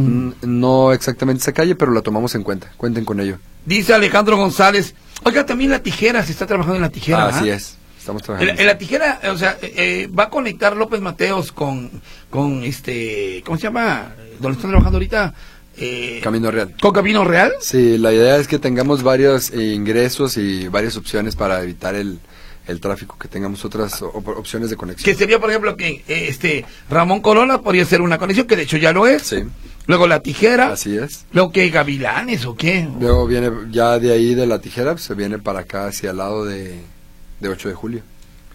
No exactamente esa calle, pero la tomamos en cuenta. Cuenten con ello. Dice Alejandro González, oiga, también la tijera, se está trabajando en la tijera. Así es, estamos trabajando. En la tijera, o sea, va a conectar López Mateos con ¿cómo se llama? ¿Dónde están trabajando ahorita? Camino Real. ¿Con Camino Real? Sí, la idea es que tengamos varios ingresos y varias opciones para evitar el tráfico, que tengamos otras opciones de conexión. Que sería, por ejemplo, que Ramón Corona podría ser una conexión, que de hecho ya lo es. Sí. Luego la tijera. Así es. Luego que Gavilanes o qué. Luego viene ya de ahí de la tijera, pues, se viene para acá hacia el lado de 8 de julio.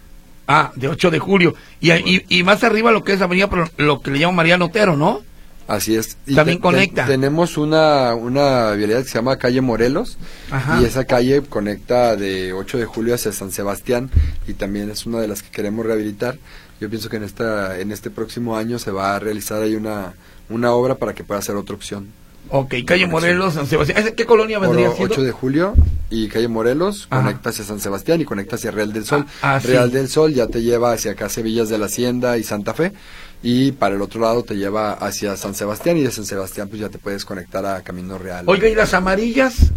De 8 de julio. Y más arriba lo que es avenida, lo que le llaman Mariano Otero, ¿no? Así es. Y también conecta. Tenemos una vialidad que se llama calle Morelos. Y esa calle conecta de 8 de julio hacia San Sebastián, y también es una de las que queremos rehabilitar. Yo pienso que en este próximo año se va a realizar ahí una obra para que pueda ser otra opción. Ok, calle Morelos, San Sebastián. ¿Qué colonia vendría siendo? 8 de julio y calle Morelos, conecta hacia San Sebastián y conecta hacia Real del Sol. Real del Sol ya te lleva hacia acá Villas de la Hacienda y Santa Fe, y para el otro lado te lleva hacia San Sebastián, y de San Sebastián pues ya te puedes conectar a Camino Real. Oiga, ¿y las amarillas?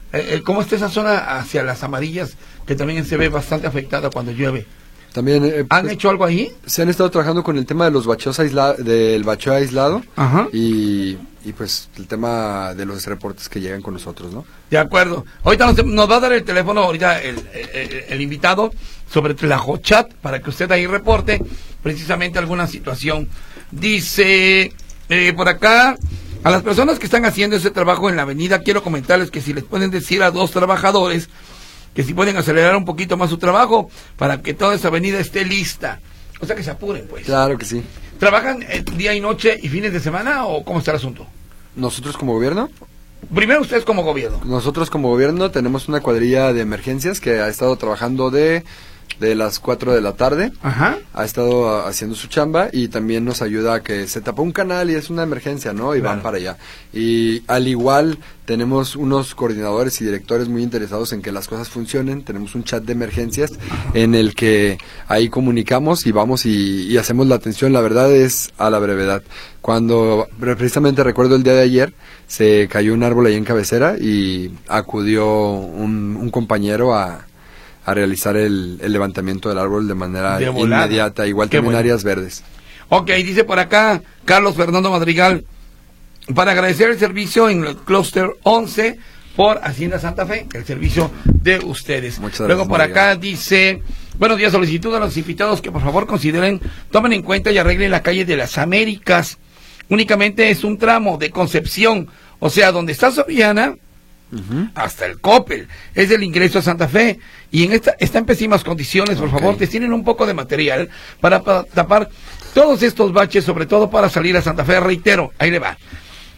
¿Cómo está esa zona hacia las Amarillas, que también se ve bastante afectada cuando llueve? También ¿Han hecho algo ahí? Se han estado trabajando con el tema de los bacheos del bacheo aislado. Ajá. Y pues el tema de los reportes que llegan con nosotros, ¿no? De acuerdo. Ahorita nos va a dar el teléfono, ahorita el invitado, sobre Tlajochat, para que usted ahí reporte precisamente alguna situación. Dice por acá, a las personas que están haciendo ese trabajo en la avenida, quiero comentarles que si les pueden decir a 2 trabajadores que si pueden acelerar un poquito más su trabajo para que toda esa avenida esté lista. O sea, que se apuren, pues. Claro que sí. ¿Trabajan día y noche y fines de semana o cómo está el asunto? ¿Nosotros como gobierno? Primero ustedes como gobierno. Nosotros como gobierno tenemos una cuadrilla de emergencias que ha estado trabajando de las 4 de la tarde. Ajá. Ha estado haciendo su chamba y también nos ayuda a que se tapó un canal y es una emergencia, ¿no? Y claro, van para allá. Y al igual tenemos unos coordinadores y directores muy interesados en que las cosas funcionen. Tenemos un chat de emergencias en el que ahí comunicamos y vamos y hacemos la atención. La verdad es a la brevedad. Cuando precisamente recuerdo el día de ayer, se cayó un árbol ahí en cabecera y acudió un compañero a realizar el levantamiento del árbol de manera inmediata, igual Qué también bueno. áreas verdes. Ok, dice por acá Carlos Fernando Madrigal, para agradecer el servicio en el Clúster 11 por Hacienda Santa Fe, el servicio de ustedes. Muchas Luego gracias, por Madrigal. acá dice, buenos días, solicitud a los invitados que por favor consideren, tomen en cuenta y arreglen la calle de las Américas. Únicamente es un tramo de Concepción, o sea, donde está Soriana, hasta el Coppel, es el ingreso a Santa Fe, y está en pésimas condiciones. Por favor, destinen un poco de material para tapar todos estos baches, sobre todo para salir a Santa Fe. Reitero, ahí le va.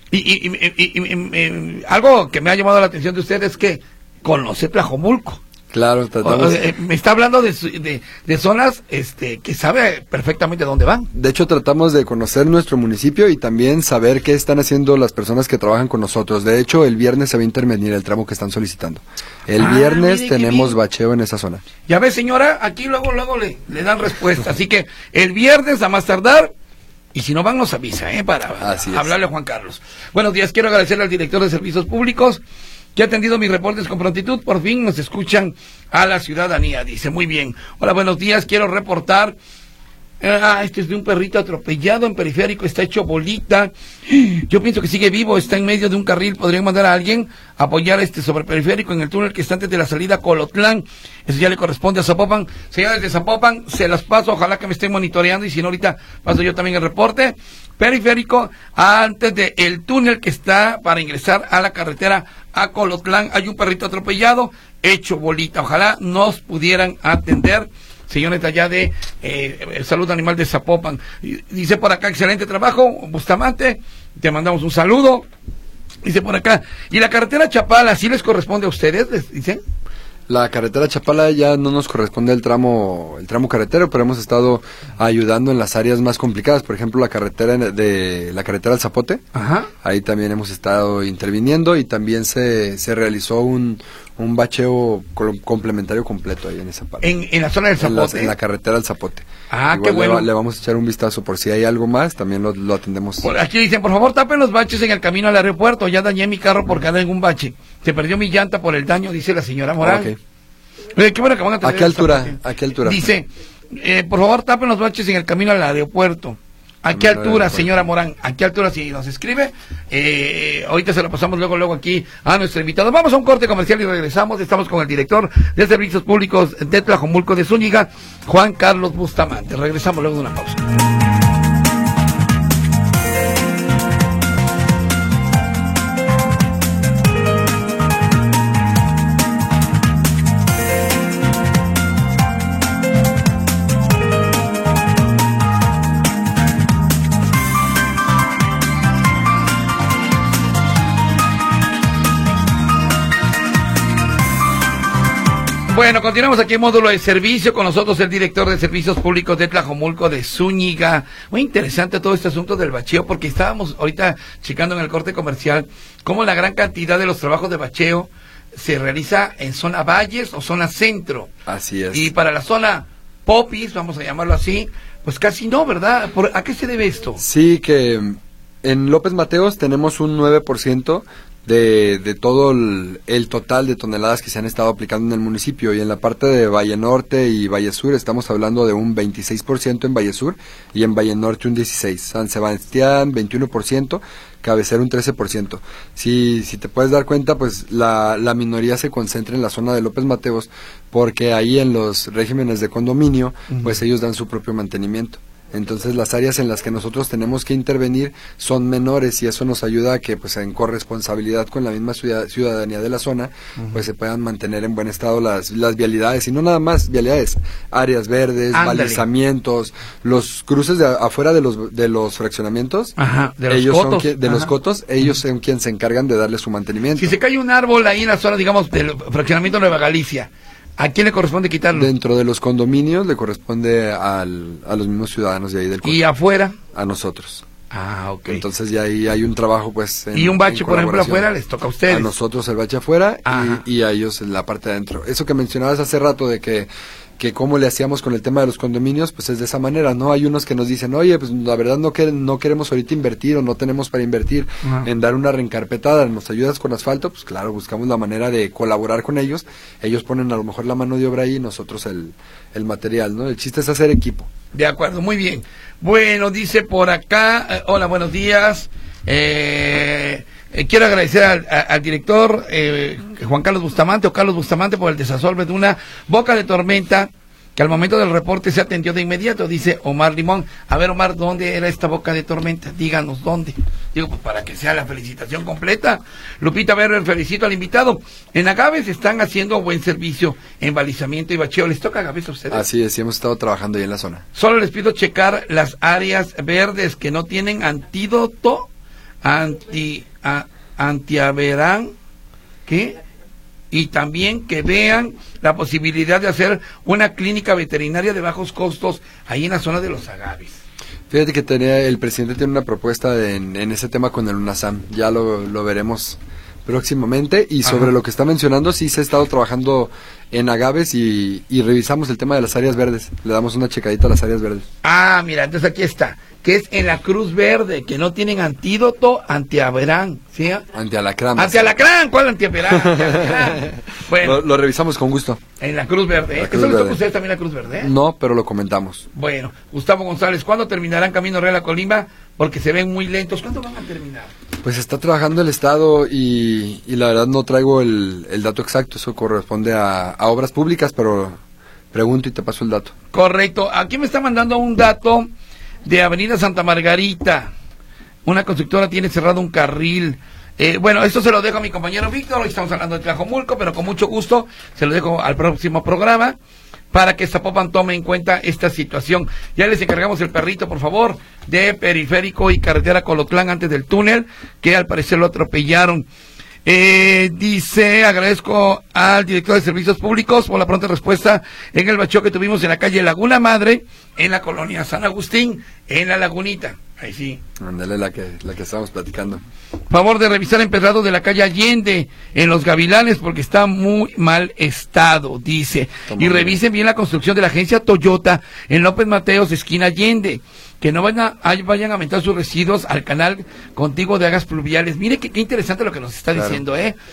Y algo que me ha llamado la atención de usted es que conoce Tlajomulco. Claro, tratamos. Me está hablando de zonas que sabe perfectamente dónde van. De hecho, tratamos de conocer nuestro municipio y también saber qué están haciendo las personas que trabajan con nosotros. De hecho, el viernes se va a intervenir el tramo que están solicitando. El viernes tenemos bacheo en esa zona. Ya ves, señora, aquí luego le dan respuesta. Así que el viernes, a más tardar, y si no van, nos avisa, para hablarle a Juan Carlos. Buenos días, quiero agradecerle al director de Servicios Públicos que ha atendido mis reportes con prontitud. Por fin nos escuchan a la ciudadanía, dice. Muy bien. Hola, buenos días, quiero reportar. Este es de un perrito atropellado en Periférico, está hecho bolita. Yo pienso que sigue vivo, está en medio de un carril. Podrían mandar a alguien a apoyar sobre Periférico en el túnel que está antes de la salida a Colotlán. Eso ya le corresponde a Zapopan. Señores de Zapopan, se las paso, ojalá que me estén monitoreando, y si no, ahorita paso yo también el reporte. Periférico, antes del túnel que está para ingresar a la carretera a Colotlán, hay un perrito atropellado, hecho bolita. Ojalá nos pudieran atender, señores de allá de Salud Animal de Zapopan. Dice por acá, excelente trabajo, Bustamante, te mandamos un saludo. Dice por acá, ¿y la carretera Chapala sí les corresponde a ustedes? ¿Les dicen? La carretera Chapala ya no nos corresponde el tramo carretero, pero hemos estado ayudando en las áreas más complicadas. Por ejemplo, la carretera al Zapote. Ajá. Ahí también hemos estado interviniendo y también se realizó un bacheo complementario completo ahí en esa parte. En la zona del Zapote. En la carretera al Zapote. Ah, igual qué bueno. Le vamos a echar un vistazo por si hay algo más, también lo atendemos. Por aquí dicen, por favor, tapen los baches en el camino al aeropuerto. Ya dañé mi carro por caer en un bache. Se perdió mi llanta por el daño, dice la señora Morán. Okay. Qué bueno que van a tener. ¿A qué altura? Dice, por favor, tapen los baches en el camino al aeropuerto. ¿A qué altura, señora Morán? ¿A qué altura? Si nos escribe, ahorita se lo pasamos luego aquí a nuestro invitado. Vamos a un corte comercial y regresamos. Estamos con el director de Servicios Públicos de Tlajomulco de Zúñiga, Juan Carlos Bustamante. Regresamos luego de una pausa. Bueno, continuamos aquí en Módulo de Servicio, con nosotros el director de Servicios Públicos de Tlajomulco de Zúñiga. Muy interesante todo este asunto del bacheo, porque estábamos ahorita checando en el corte comercial cómo la gran cantidad de los trabajos de bacheo se realiza en zona Valles o zona Centro. Así es. Y para la zona Popis, vamos a llamarlo así, pues casi no, ¿verdad? ¿A qué se debe esto? Sí, que en López Mateos tenemos un 9% de todo el total de toneladas que se han estado aplicando en el municipio. Y en la parte de Valle Norte y Valle Sur estamos hablando de un 26% en Valle Sur y en Valle Norte un 16%. San Sebastián 21%, Cabecera un 13%. Si te puedes dar cuenta, pues la minoría se concentra en la zona de López Mateos, porque ahí en los regímenes de condominio, pues ellos dan su propio mantenimiento. Entonces las áreas en las que nosotros tenemos que intervenir son menores y eso nos ayuda a que pues en corresponsabilidad con la misma ciudadanía de la zona pues se puedan mantener en buen estado las vialidades, y no nada más vialidades, áreas verdes, balizamientos, los cruces de afuera de los fraccionamientos. Ajá, de los ellos cotos. Los cotos, ellos son quienes se encargan de darle su mantenimiento. Si se cae un árbol ahí en la zona, digamos, del fraccionamiento Nueva Galicia, ¿a quién le corresponde quitarlo? Dentro de los condominios le corresponde a los mismos ciudadanos de ahí del ¿Y afuera? A nosotros. Ah, ok. Entonces ya ahí hay un trabajo pues y un bache, por ejemplo, afuera les toca a ustedes. A nosotros el bache afuera y a ellos en la parte de adentro. Eso que mencionabas hace rato de que cómo le hacíamos con el tema de los condominios, pues es de esa manera, ¿no? Hay unos que nos dicen, oye, pues la verdad no queremos ahorita invertir o no tenemos para invertir en dar una reencarpetada, ¿nos ayudas con asfalto? Pues claro, buscamos la manera de colaborar con ellos ponen a lo mejor la mano de obra ahí y nosotros el material, ¿no? El chiste es hacer equipo. De acuerdo, muy bien. Bueno, dice por acá, hola, buenos días, quiero agradecer al director Juan Carlos Bustamante por el desasolve de una boca de tormenta que al momento del reporte se atendió de inmediato, dice Omar Limón. A ver, Omar, ¿dónde era esta boca de tormenta? Díganos dónde. Digo, pues para que sea la felicitación completa. Lupita Berber, felicito al invitado. En Agaves están haciendo buen servicio en balizamiento y bacheo. ¿Les toca Agaves a ustedes? Así es, sí, hemos estado trabajando ahí en la zona. Solo les pido checar las áreas verdes que no tienen antídoto antiaverán, ¿qué? Y también que vean la posibilidad de hacer una clínica veterinaria de bajos costos ahí en la zona de los Agaves. Fíjate que el presidente tiene una propuesta en ese tema con el UNASAM, ya lo veremos próximamente, y sobre lo que está mencionando, sí se ha estado trabajando en Agaves y revisamos el tema de las áreas verdes, le damos una checadita a las áreas verdes. Ah, mira, entonces aquí está, que es en la Cruz Verde, que no tienen antídoto antiaverán, ¿sí? Antialacrán. Antialacrán, ¿cuál antiaverán? Bueno, lo revisamos con gusto. En la Cruz Verde, ¿Eso les toca a ustedes también la Cruz Verde? No, pero lo comentamos. Bueno, Gustavo González, ¿cuándo terminarán Camino Real a Colima? Porque se ven muy lentos. ¿Cuándo van a terminar? Pues está trabajando el Estado y la verdad no traigo el dato exacto, eso corresponde a obras públicas, pero pregunto y te paso el dato. Correcto, aquí me está mandando un dato de Avenida Santa Margarita. Una constructora tiene cerrado un carril. Bueno, esto se lo dejo a mi compañero Víctor, hoy estamos hablando de Tlajomulco, pero con mucho gusto se lo dejo al próximo programa para que Zapopan tome en cuenta esta situación. Ya les encargamos el perrito, por favor, de Periférico y Carretera Colotlán antes del túnel, que al parecer lo atropellaron. Dice, agradezco al director de Servicios Públicos por la pronta respuesta en el bacheo que tuvimos en la calle Laguna Madre, en la colonia San Agustín, en la Lagunita. Ahí sí. Ándale, la que estábamos platicando. Favor de revisar empedrado de la calle Allende en Los Gavilanes porque está muy mal estado, dice. Y revisen bien la construcción de la agencia Toyota en López Mateos, esquina Allende. Que no vayan a aumentar sus residuos al canal contiguo de aguas pluviales. Mire qué interesante lo que nos está diciendo,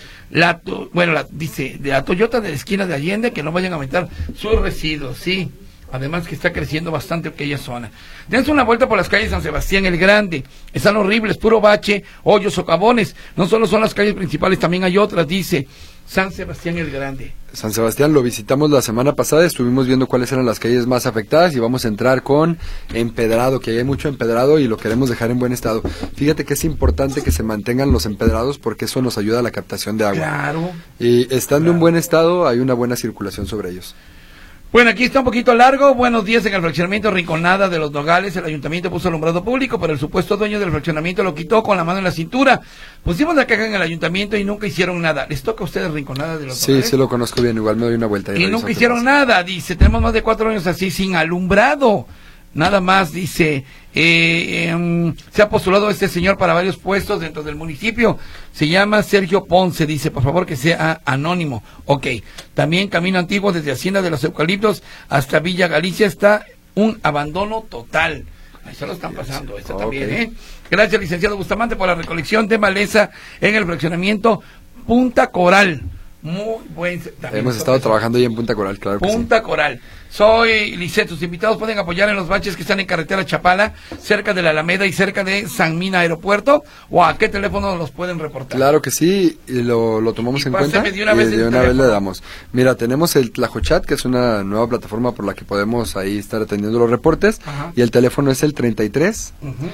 dice, de la Toyota de la esquina de Allende, que no vayan a aumentar sus residuos, sí. Además que está creciendo bastante aquella zona. Dense una vuelta por las calles San Sebastián el Grande. Están horribles, puro bache, hoyos, socavones. No solo son las calles principales, también hay otras, dice San Sebastián el Grande. San Sebastián lo visitamos la semana pasada, estuvimos viendo cuáles eran las calles más afectadas y vamos a entrar con empedrado, que hay mucho empedrado y lo queremos dejar en buen estado. Fíjate que es importante que se mantengan los empedrados porque eso nos ayuda a la captación de agua. Claro. Y estando en buen estado hay una buena circulación sobre ellos. Bueno, aquí está un poquito largo. Buenos días. En el fraccionamiento Rinconada de Los Nogales, el ayuntamiento puso alumbrado público, pero el supuesto dueño del fraccionamiento lo quitó con la mano en la cintura. Pusimos la caja en el ayuntamiento y nunca hicieron nada. ¿Les toca a ustedes Rinconada de Los Nogales? Sí, sí lo conozco bien, igual me doy una vuelta. Y nunca hicieron nada, dice. Tenemos más de 4 años así, sin alumbrado. Nada más, dice, se ha postulado este señor para varios puestos dentro del municipio. Se llama Sergio Ponce, dice, por favor que sea anónimo. Ok, también Camino Antiguo desde Hacienda de los Eucaliptos hasta Villa Galicia está un abandono total. Ahí se lo están pasando, esto también, Gracias, licenciado Bustamante, por la recolección de maleza en el fraccionamiento Punta Coral. Muy buen. Hemos estado trabajando ahí en Punta Coral, claro. Punta Coral. Soy Lisset. Sus invitados pueden apoyar en los baches que están en carretera Chapala, cerca de la Alameda y cerca de San Mina Aeropuerto. ¿O a qué teléfono los pueden reportar? Claro que sí, y lo tomamos en cuenta. De una vez, y de una vez le damos. Mira, tenemos el Tlajochat, que es una nueva plataforma por la que podemos ahí estar atendiendo los reportes. Ajá. Y el teléfono es el 33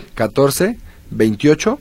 14 28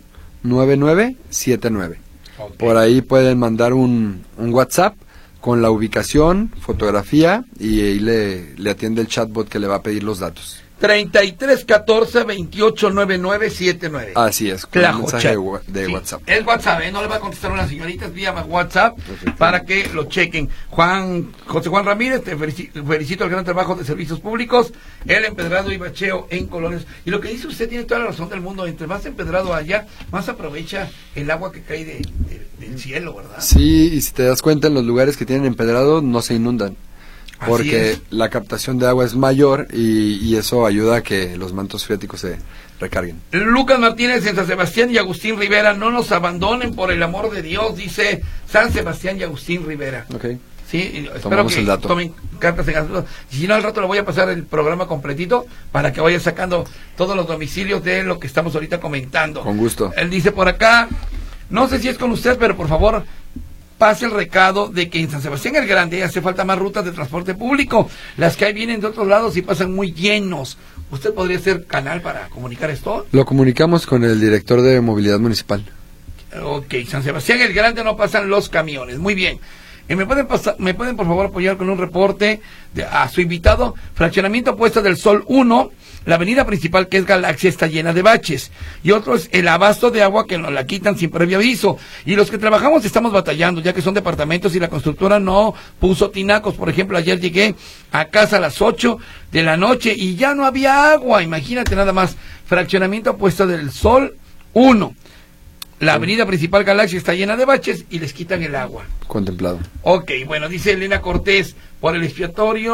99 79. Okay. Por ahí pueden mandar un WhatsApp con la ubicación, fotografía, y ahí le atiende el chatbot que le va a pedir los datos. 33 14 28 99 79. Así es, con un mensaje de WhatsApp. Es WhatsApp, no le va a contestar una señorita, es vía WhatsApp para que lo chequen. José Juan Ramírez, te felicito el gran trabajo de servicios públicos, el empedrado y bacheo en colonias. Y lo que dice usted tiene toda la razón del mundo, entre más empedrado haya, más aprovecha el agua que cae del cielo, ¿verdad? Sí, y si te das cuenta, en los lugares que tienen empedrado no se inundan. Porque la captación de agua es mayor y eso ayuda a que los mantos freáticos se recarguen. Lucas Martínez en San Sebastián y Agustín Rivera, no nos abandonen por el amor de Dios, dice San Sebastián y Agustín Rivera. Okay. Sí, espero tomamos que el dato. Tomen cartas en asunto. Si no, al rato le voy a pasar el programa completito para que vaya sacando todos los domicilios de lo que estamos ahorita comentando. Con gusto. Él dice por acá, no sé si es con usted, pero por favor pase el recado de que en San Sebastián el Grande hace falta más rutas de transporte público. Las que hay vienen de otros lados y pasan muy llenos. ¿Usted podría ser canal para comunicar esto? Lo comunicamos con el director de movilidad municipal. Ok, San Sebastián el Grande no pasan los camiones. Muy bien. ¿Me pueden por favor apoyar con un reporte a su invitado? Fraccionamiento Puesta del Sol 1, la avenida principal, que es Galaxia, está llena de baches. Y otro es el abasto de agua, que nos la quitan sin previo aviso. Y los que trabajamos estamos batallando, ya que son departamentos y la constructora no puso tinacos. Por ejemplo, ayer llegué a casa a las 8 de la noche y ya no había agua. Imagínate nada más. Fraccionamiento Puesta del Sol 1. La avenida principal Galaxia está llena de baches y les quitan el agua. Contemplado. Ok, bueno, dice Elena Cortés, por el expiatorio...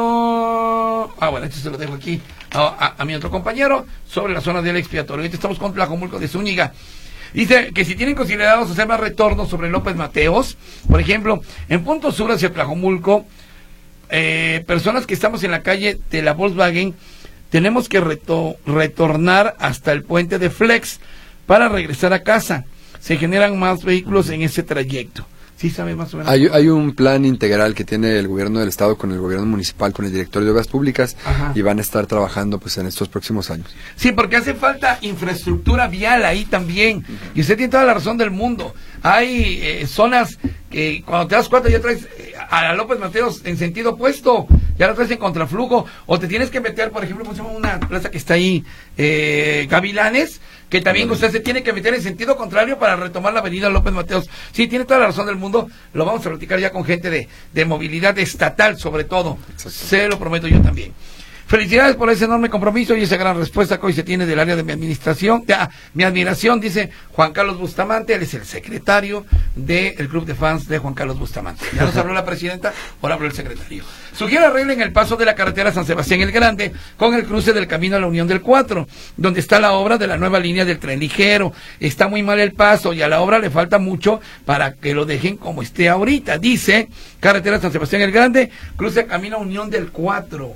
bueno, esto se lo dejo aquí a mi otro compañero, sobre la zona del expiatorio. Ahorita estamos con Tlajomulco de Zúñiga. Dice que si tienen considerados hacer más retornos sobre López Mateos, por ejemplo, en punto sur hacia Tlajomulco, personas que estamos en la calle de la Volkswagen, tenemos que retornar hasta el puente de Flex para regresar a casa. Se generan más vehículos en ese trayecto. ¿Sí sabe más o menos? Hay un plan integral que tiene el gobierno del estado con el gobierno municipal, con el director de obras públicas. Ajá. Y van a estar trabajando pues en estos próximos años. Sí, porque hace falta infraestructura vial ahí también. Y usted tiene toda la razón del mundo. Hay zonas que cuando te das cuenta ya traes a la López Mateos en sentido opuesto, ya la traes en contraflujo, o te tienes que meter, por ejemplo, una plaza que está ahí, Gavilanes, que también usted se tiene que meter en sentido contrario para retomar la avenida López Mateos. Sí, tiene toda la razón del mundo, lo vamos a platicar ya con gente de movilidad estatal sobre todo. Exacto. Se lo prometo yo también. Felicidades por ese enorme compromiso y esa gran respuesta que hoy se tiene del área de mi administración. Mi admiración, dice Juan Carlos Bustamante, él es el secretario del club de fans de Juan Carlos Bustamante. Ya nos habló la presidenta, ahora habló el secretario. Sugiere arreglen el paso de la carretera San Sebastián el Grande con el cruce del camino a la Unión del 4, donde está la obra de la nueva línea del tren ligero. Está muy mal el paso y a la obra le falta mucho para que lo dejen como esté ahorita. Dice, carretera San Sebastián el Grande, cruce camino a Unión del 4.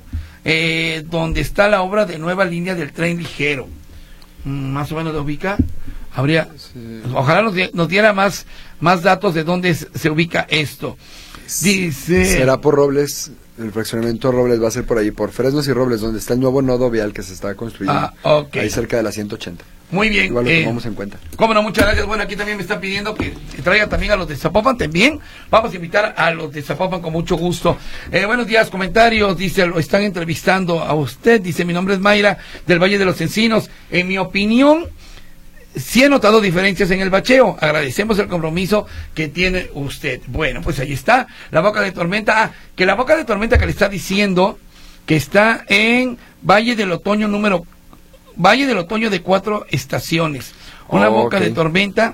Donde está la obra de nueva línea del tren ligero. Más o menos lo ubica. Habría, sí. Ojalá nos diera más datos de dónde se ubica esto. Dice, será por Robles. El fraccionamiento Robles va a ser por ahí, por Fresnos y Robles, donde está el nuevo nodo vial que se está construyendo. Okay. Ahí cerca de la 180. Muy bien. Igual lo tomamos en cuenta. Cómo no, muchas gracias. Bueno, aquí también me están pidiendo que traiga también a los de Zapopan también. Vamos a invitar a los de Zapopan con mucho gusto. Buenos días, comentarios. Dice, lo están entrevistando a usted. Dice, mi nombre es Mayra, del Valle de los Encinos. En mi opinión, sí he notado diferencias en el bacheo. Agradecemos el compromiso que tiene usted. Bueno, pues ahí está. La boca de tormenta. Que la boca de tormenta que le está diciendo que está en Valle del Otoño de 4 estaciones. Una boca de tormenta.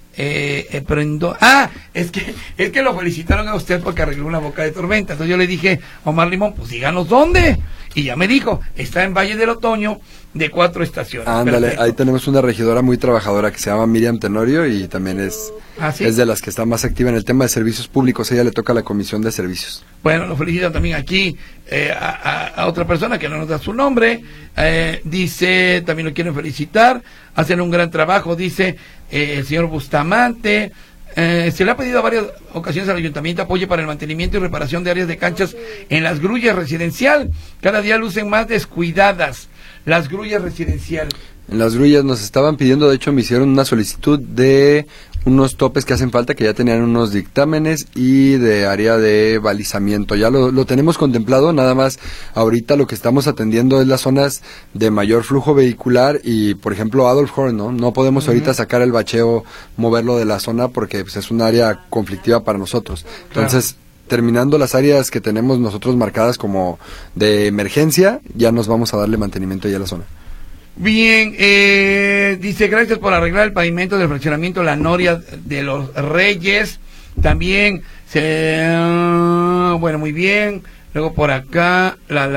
Es que lo felicitaron a usted porque arregló una boca de tormenta. Entonces yo le dije, Omar Limón, pues díganos dónde. Y ya me dijo, está en Valle del Otoño de 4 estaciones. Ándale, Perfecto. ahí tenemos una regidora muy trabajadora que se llama Miriam Tenorio y también es de las que está más activa en el tema de servicios públicos. Ella le toca a la Comisión de Servicios. Bueno, lo felicitan también aquí a otra persona que no nos da su nombre. Dice, también lo quieren felicitar. Hacen un gran trabajo, dice el señor Bustamante. Se le ha pedido a varias ocasiones al ayuntamiento apoyo para el mantenimiento y reparación de áreas de canchas en las grullas residencial. Cada día lucen más descuidadas las grullas residencial. En las grullas nos estaban pidiendo, de hecho me hicieron una solicitud de unos topes que hacen falta, que ya tenían unos dictámenes, y de área de balizamiento. Ya lo tenemos contemplado, nada más ahorita lo que estamos atendiendo es las zonas de mayor flujo vehicular y, por ejemplo, Adolf Horn, ¿no? No podemos ahorita sacar el bacheo, moverlo de la zona porque pues, es un área conflictiva para nosotros. Entonces, terminando las áreas que tenemos nosotros marcadas como de emergencia, ya nos vamos a darle mantenimiento ya a la zona. Bien, dice, gracias por arreglar el pavimento del fraccionamiento La Noria de los Reyes. También, bueno, muy bien. Luego por acá, la.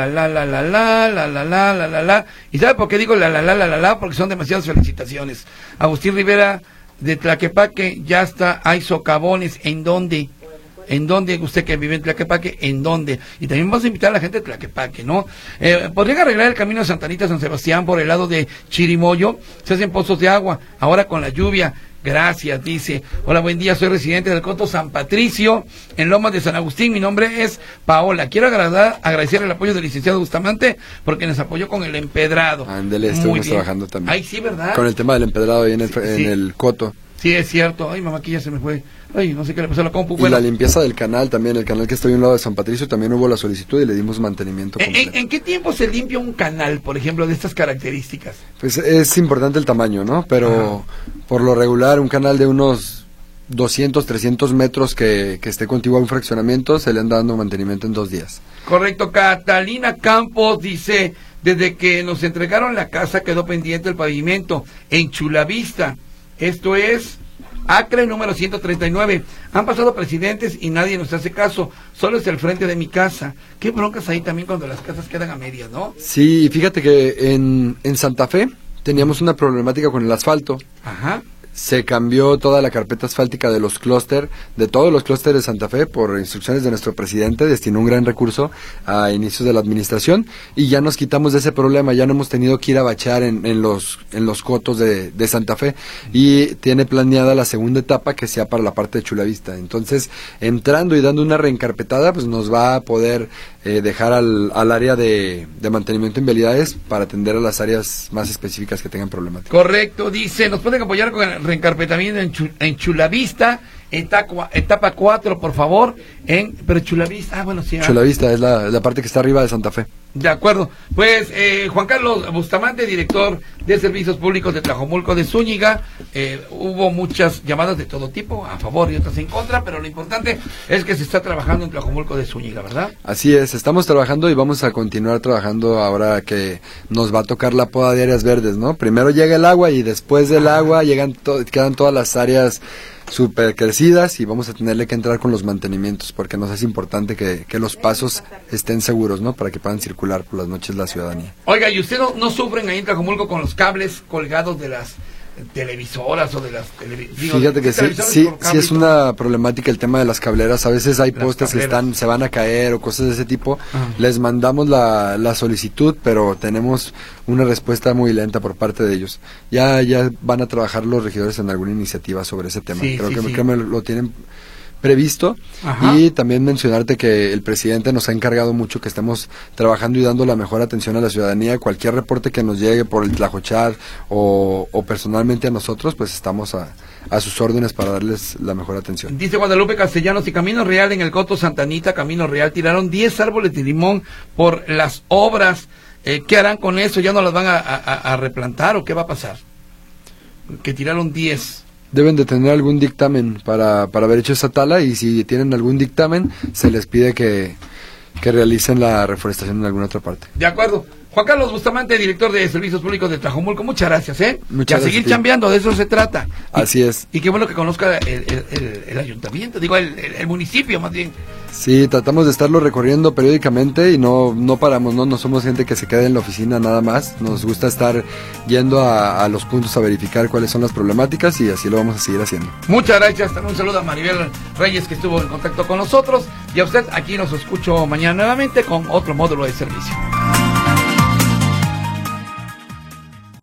¿Y sabe por qué digo la? Porque son demasiadas felicitaciones. Agustín Rivera de Tlaquepaque, ya está, hay socavones. ¿En dónde? ¿En dónde? Usted que vive en Tlaquepaque, ¿en dónde? Y también vamos a invitar a la gente de Tlaquepaque, ¿no? Podrían arreglar el camino de Santa Anita a San Sebastián por el lado de Chirimoyo. Se hacen pozos de agua, ahora con la lluvia. Gracias, dice. Hola, buen día, soy residente del Coto San Patricio, en Lomas de San Agustín. Mi nombre es Paola. Quiero agradecer el apoyo del licenciado Bustamante porque nos apoyó con el empedrado. Ándele, estuvimos trabajando también. Ay, sí, ¿verdad? Con el tema del empedrado ahí en el Coto. Sí, es cierto. Ay, mamá, aquí ya se me fue. Ay, no sé qué le pasó a la compu. Y la limpieza del canal también, el canal que está ahí a un lado de San Patricio, también hubo la solicitud y le dimos mantenimiento completo. ¿En qué tiempo se limpia un canal, por ejemplo, de estas características? Pues es importante el tamaño, ¿no? Pero por lo regular, un canal de unos 200, 300 metros que esté contiguo a un fraccionamiento, se le anda dando mantenimiento en 2 días. Correcto. Catalina Campos dice, desde que nos entregaron la casa quedó pendiente el pavimento en Chulavista. Esto es Acre número 139. Han pasado presidentes y nadie nos hace caso. Solo es el frente de mi casa. Qué broncas ahí también cuando las casas quedan a medias, ¿no? Sí, fíjate que en Santa Fe teníamos una problemática con el asfalto. Ajá. Se cambió toda la carpeta asfáltica de los clúster, de todos los clústeres de Santa Fe, por instrucciones de nuestro presidente. Destinó un gran recurso a inicios de la administración y ya nos quitamos de ese problema. Ya no hemos tenido que ir a bachear en los cotos de Santa Fe, y tiene planeada la segunda etapa que sea para la parte de Chulavista. Entonces, entrando y dando una reencarpetada, pues nos va a poder dejar al área de mantenimiento en vialidades para atender a las áreas más específicas que tengan problemáticas. Correcto, dice, nos pueden apoyar con el reencarpetamiento en Chulavista, etapa 4, por favor, pero Chulavista, bueno, sí. Chulavista es la parte que está arriba de Santa Fe. De acuerdo, pues Juan Carlos Bustamante, director de Servicios Públicos de Tlajomulco de Zúñiga. Hubo muchas llamadas de todo tipo, a favor y otras en contra, pero lo importante es que se está trabajando en Tlajomulco de Zúñiga, ¿verdad? Así es, estamos trabajando y vamos a continuar trabajando ahora que nos va a tocar la poda de áreas verdes, ¿no? Primero llega el agua y después del agua quedan todas las áreas súper crecidas y vamos a tenerle que entrar con los mantenimientos porque nos es importante que los pasos estén seguros, ¿no? Para que puedan circular por las noches la ciudadanía. Oiga, ¿y usted no sufren ahí en Tlajomulco con los cables colgados de las televisoras o de las Fíjate que sí es una problemática el tema de las cableras. A veces hay postes que se van a caer o cosas de ese tipo. Les mandamos la solicitud, pero tenemos una respuesta muy lenta por parte de ellos. Ya van a trabajar los regidores en alguna iniciativa sobre ese tema. Creo que lo tienen previsto. Ajá. Y también mencionarte que el presidente nos ha encargado mucho que estemos trabajando y dando la mejor atención a la ciudadanía. Cualquier reporte que nos llegue por el Tlajochat o personalmente a nosotros, pues estamos a sus órdenes para darles la mejor atención. Dice Guadalupe Castellanos, y Camino Real en el Coto Santa Anita, Camino Real, tiraron 10 árboles de limón por las obras. ¿Qué harán con eso? ¿Ya no las van a replantar o qué va a pasar? Que tiraron 10. Deben de tener algún dictamen para haber hecho esa tala, y si tienen algún dictamen se les pide que realicen la reforestación en alguna otra parte. De acuerdo. Juan Carlos Bustamante, director de Servicios Públicos de Tlajomulco, muchas gracias, Muchas gracias. Seguir chambeando, de eso se trata. Así es. Y qué bueno que conozca el ayuntamiento, digo, el municipio más bien Sí, tratamos de estarlo recorriendo periódicamente y no paramos, no somos gente que se quede en la oficina nada más. Nos gusta estar yendo a los puntos a verificar cuáles son las problemáticas y así lo vamos a seguir haciendo. Muchas gracias, un saludo a Maribel Reyes que estuvo en contacto con nosotros y a usted aquí nos escucho mañana nuevamente con otro módulo de servicio.